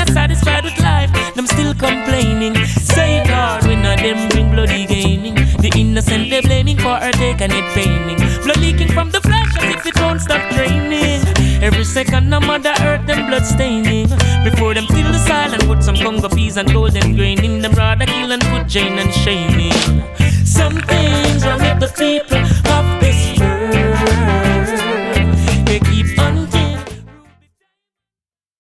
not satisfied with life, them still complaining. Say God, we know them bring bloody gaining. The innocent they blaming for earthquake and it paining. Blood leaking from the flesh as if it don't stop draining. Every second of Mother Earth them blood staining. Before them till the soil and put some Congo peas and golden grain in them, rather kill and put Jane and shaming. Some things will make the people